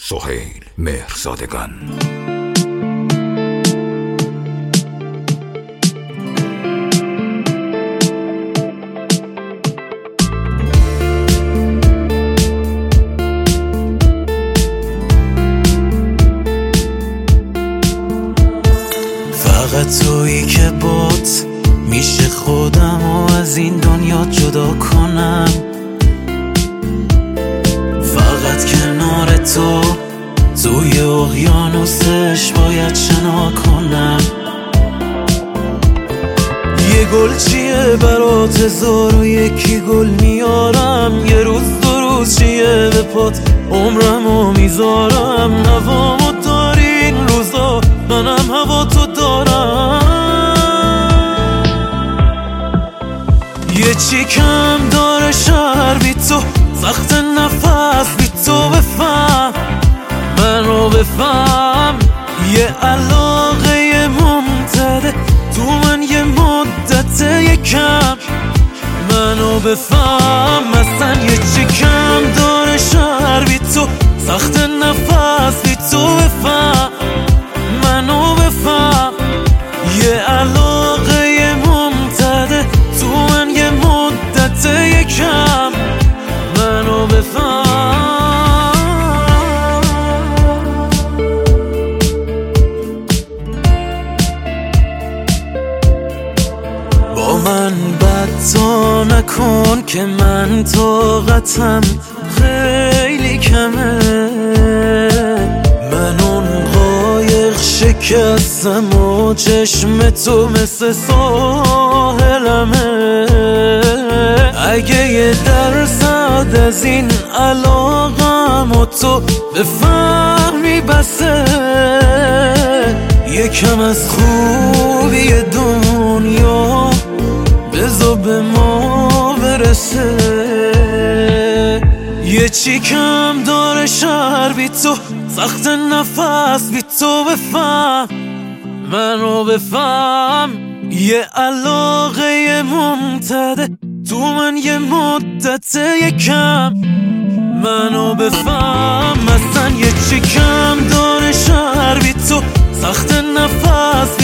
سهیل مهرزادگان. فقط تویی که بات میشه خودم و از این دنیا جدا کنم. فقط کنار تو توی اقیانوسش باید شنا کنم. یه گل چیه برات 1001 گل میارم. یه روز 2 روز چیه به پات عمرمو میذارم. نوامو داری این روزا منم هوا تو دارم. یه چی کم داره شهر بی تو، سخت نفس بی تو. بفهم منو بفهم، یه علاقه ممتده تو من یه مدت یکم. منو بفهم مثلا یه چی کم داره شهر بی تو، سخت نفس بی تو. بفهم منو بفهم، یه علاقه ممتده تو من یه مدت یکم. منو بفهم. با من بد تو نکن که من طاقتم خیلی کمه. من اون قایق شکستم و چشم تو مثل ساحلمه. اگه یه درصد از این علاقم و تو بفهمی بسه، یکم از خوبی دنیا بذار به ما برسه. یه چی کم داره شهر بی تو، سخت نفس بی تو. بفهم منو بفهم، یه علاقه ممتده تو من یه مدت یکم. منو بفهم مثلا یه چی کم داره شهر بی تو، سخت نفس